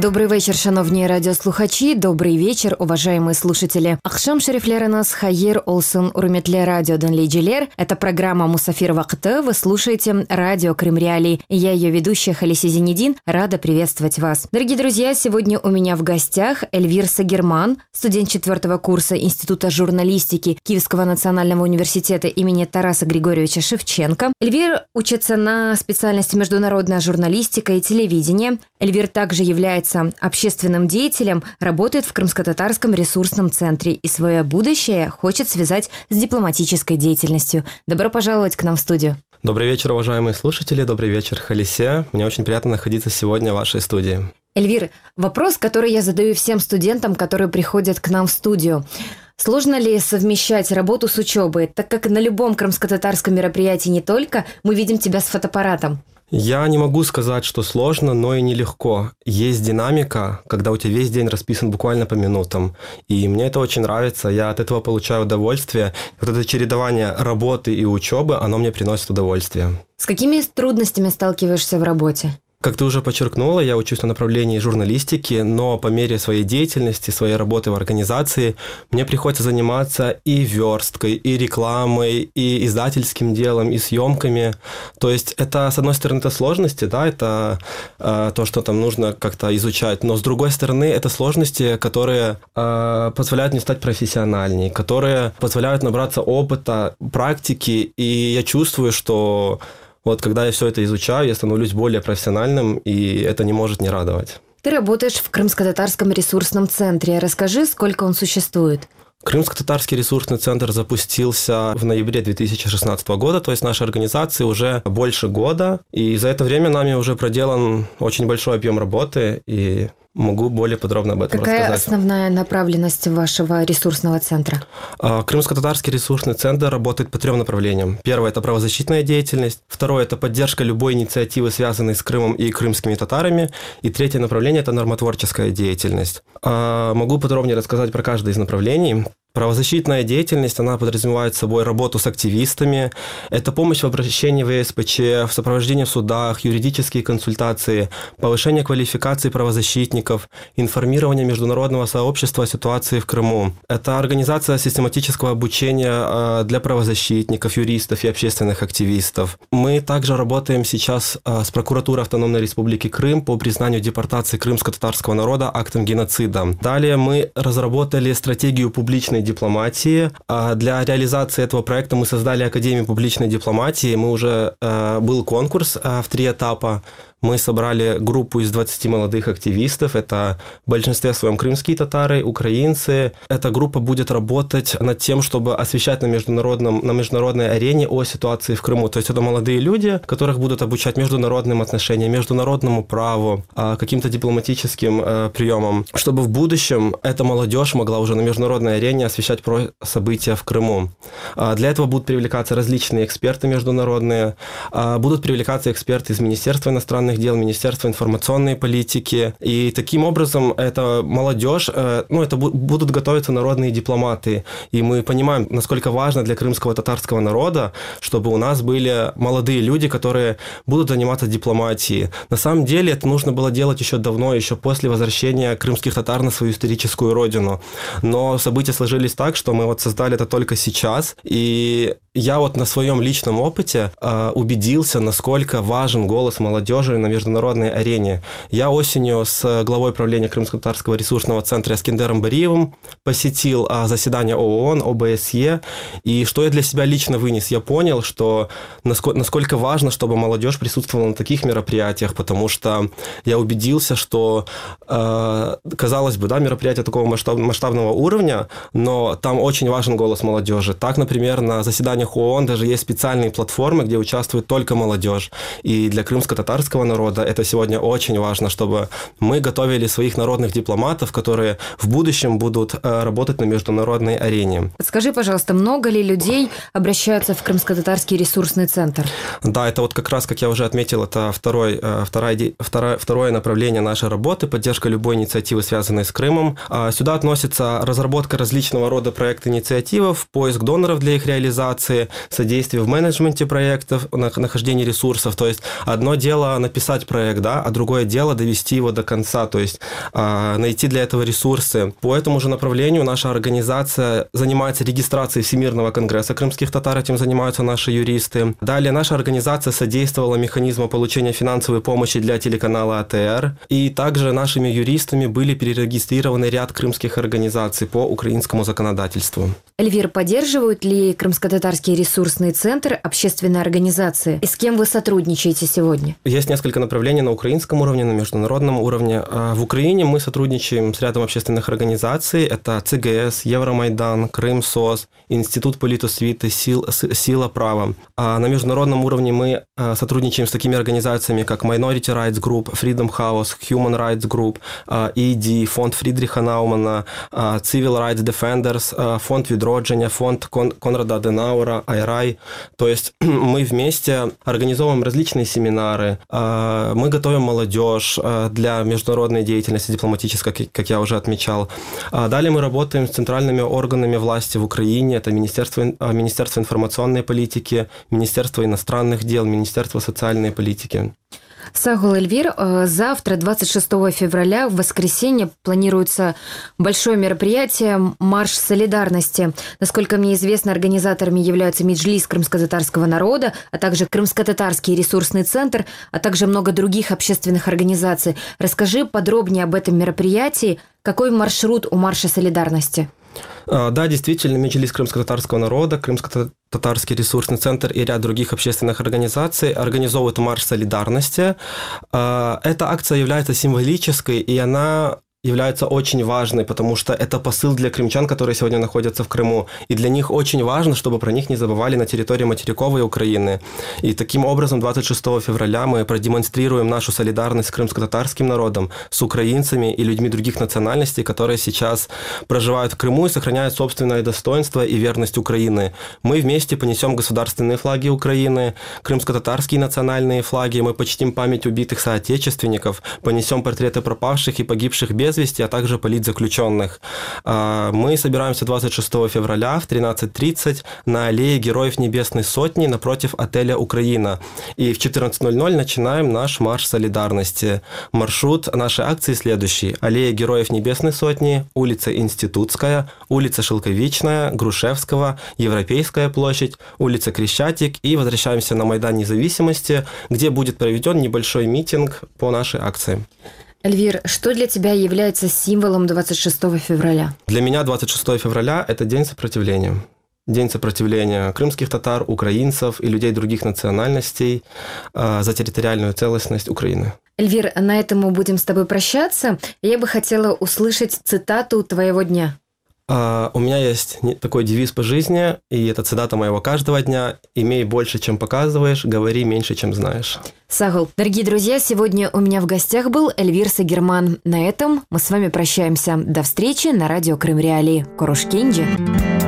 Добрий вечір, шановні радіослухачі. Добрий вечір, уважаемые слушатели. Ахшам шерифлеринас хайер олсын урметле радио Донлейджилер. Это программа «Мусафир Вакыты». Вы слушаете радио Крым Реалии. Я ее ведущая Халиси Зенедин. Рада приветствовать вас. Дорогие друзья, сегодня у меня в гостях Эльвир Сагерман, студент 4-го курса Института журналистики Киевского национального университета имени Тараса Григорьевича Шевченко. Эльвир учится на специальности международная журналистика и телевидение. Эльвир также является общественным деятелем, работает в Крымско-Татарском ресурсном центре и свое будущее хочет связать с дипломатической деятельностью. Добро пожаловать к нам в студию. Добрый вечер, уважаемые слушатели. Добрый вечер, Халисе. Мне очень приятно находиться сегодня в вашей студии. Эльвир, вопрос, который я задаю всем студентам, которые приходят к нам в студию. Сложно ли совмещать работу с учебой, так как на любом крымско-татарском мероприятии не только мы видим тебя с фотоаппаратом? Я не могу сказать, что сложно, но и нелегко. Есть динамика, когда у тебя весь день расписан буквально по минутам. И мне это очень нравится, я от этого получаю удовольствие. Вот это чередование работы и учебы, оно мне приносит удовольствие. С какими трудностями сталкиваешься в работе? Как ты уже подчеркнула, я учусь на направлении журналистики, но по мере своей деятельности, своей работы в организации, мне приходится заниматься и версткой, и рекламой, и издательским делом, и съемками. То есть это, с одной стороны, это сложности, да, это то, что там нужно как-то изучать, но с другой стороны, это сложности, которые позволяют мне стать профессиональней, которые позволяют набраться опыта, практики, и я чувствую, что вот когда я все это изучаю, я становлюсь более профессиональным, и это не может не радовать. Ты работаешь в Крымско-Татарском ресурсном центре. Расскажи, сколько он существует? Крымско-Татарский ресурсный центр запустился в ноябре 2016 года, то есть нашей организации уже больше года, и за это время нами уже проделан очень большой объем работы, и могу более подробно об этом рассказать. Какая основная направленность вашего ресурсного центра? Крымско-Татарский ресурсный центр работает по 3 направлениям. Первое – это правозащитная деятельность. Второе – это поддержка любой инициативы, связанной с Крымом и крымскими татарами. И третье направление – это нормотворческая деятельность. Могу подробнее рассказать про каждое из направлений. Правозащитная деятельность, она подразумевает собой работу с активистами. Это помощь в обращении в ЕСПЧ, в сопровождении в судах, юридические консультации, повышение квалификации правозащитников, информирование международного сообщества о ситуации в Крыму. Это организация систематического обучения для правозащитников, юристов и общественных активистов. Мы также работаем сейчас с прокуратурой Автономной Республики Крым по признанию депортации крымско-татарского народа актом геноцида. Далее мы разработали стратегию публичной дипломатии. Для реализации этого проекта мы создали Академию публичной дипломатии. Мы уже был конкурс в 3 этапа. Мы собрали группу из 20 молодых активистов. Это в большинстве своем крымские татары, украинцы. Эта группа будет работать над тем, чтобы освещать на международной арене о ситуации в Крыму. То есть это молодые люди, которых будут обучать международным отношениям, международному праву, каким-то дипломатическим приемам, чтобы в будущем эта молодежь могла уже на международной арене освещать про события в Крыму. Для этого будут привлекаться различные эксперты международные, будут привлекаться эксперты из Министерства иностранных дел, Министерства информационной политики. И таким образом эта молодежь, это будут готовиться народные дипломаты. И мы понимаем, насколько важно для крымского татарского народа, чтобы у нас были молодые люди, которые будут заниматься дипломатией. На самом деле это нужно было делать еще давно, еще после возвращения крымских татар на свою историческую родину. Но события сложились так, что мы создали это только сейчас. И я на своем личном опыте убедился, насколько важен голос молодежи на международной арене. Я осенью с главой правления Крымско-Татарского ресурсного центра Эскендером Бариевым посетил заседание ООН, ОБСЕ, и что я для себя лично вынес? Я понял, что насколько важно, чтобы молодежь присутствовала на таких мероприятиях, потому что я убедился, что, казалось бы, мероприятие такого масштабного уровня, но там очень важен голос молодежи. Так, например, на заседаниях ООН даже есть специальные платформы, где участвует только молодежь. И для крымско-татарского народа это сегодня очень важно, чтобы мы готовили своих народных дипломатов, которые в будущем будут работать на международной арене. Скажи, пожалуйста, много ли людей обращаются в Крымско-Татарский ресурсный центр? Да, это как раз, как я уже отметил, это второе направление нашей работы, поддержка любой инициативы, связанной с Крымом. Сюда относится разработка различного рода проект-инициатив, поиск доноров для их реализации, содействие в менеджменте проектов, нахождении ресурсов. То есть одно дело написать проект, да, а другое дело довести его до конца, то есть найти для этого ресурсы. По этому же направлению наша организация занимается регистрацией Всемирного конгресса крымских татар, этим занимаются наши юристы. Далее наша организация содействовала механизму получения финансовой помощи для телеканала АТР, и также нашими юристами были перерегистрированы ряд крымских организаций по украинскому законодательству. Эльвир, поддерживают ли Крымско-татарский ресурсный центр общественные организации? И с кем вы сотрудничаете сегодня? Есть несколько направлений на украинском уровне, на международном уровне. В Украине мы сотрудничаем с рядом общественных организаций. Это ЦГС, Евромайдан, Крым-СОС, Институт политосвіти, Сила права. А на международном уровне мы сотрудничаем с такими организациями, как Minority Rights Group, Freedom House, Human Rights Group, ED, фонд Фрідриха Наумана, Civil Rights Defenders, фонд Відродження, фонд Конрада Аденауэра, IRI. То есть мы вместе организовываем различные семинары, мы готовим молодежь для международной деятельности дипломатической, как я уже отмечал. Далее мы работаем с центральными органами власти в Украине, это Министерство информационной политики, Министерство иностранных дел, Министерство социальной политики. Сагул Эльвир, завтра, 26 февраля, в воскресенье, планируется большое мероприятие «Марш солидарности». Насколько мне известно, организаторами являются Меджлис крымско-татарского народа, а также Крымско-татарский ресурсный центр, а также много других общественных организаций. Расскажи подробнее об этом мероприятии. Какой маршрут у марша солидарности? Да, действительно, Меджлис крымско-татарского народа, Крымско-татарский ресурсный центр и ряд других общественных организаций организовывают марш солидарности. Эта акция является символической, и она является очень важной, потому что это посыл для крымчан, которые сегодня находятся в Крыму. И для них очень важно, чтобы про них не забывали на территории материковой Украины. И таким образом 26 февраля мы продемонстрируем нашу солидарность с крымско-татарским народом, с украинцами и людьми других национальностей, которые сейчас проживают в Крыму и сохраняют собственное достоинство и верность Украины. Мы вместе понесем государственные флаги Украины, крымско-татарские национальные флаги, мы почтим память убитых соотечественников, понесем портреты пропавших и погибших без вести, а также политзаключенных. Мы собираемся 26 февраля в 13:30 на аллее Героев Небесной Сотни напротив отеля «Украина». И в 14:00 начинаем наш марш солидарности. Маршрут нашей акции следующий. Аллея Героев Небесной Сотни, улица Институтская, улица Шелковичная, Грушевского, Европейская площадь, улица Крещатик, и возвращаемся на Майдан Независимости, где будет проведен небольшой митинг по нашей акции. Эльвир, что для тебя является символом 26 февраля? Для меня 26 февраля – это день сопротивления. День сопротивления крымских татар, украинцев и людей других национальностей за территориальную целостность Украины. Эльвир, на этом мы будем с тобой прощаться. Я бы хотела услышать цитату твоего дня. У меня есть такой девиз по жизни, и это цитата моего каждого дня: «Имей больше, чем показываешь, говори меньше, чем знаешь». Сагул, дорогие друзья, сегодня у меня в гостях был Эльвир Сагерман. На этом мы с вами прощаемся. До встречи на радио Крым Реалии. Корушкинджи.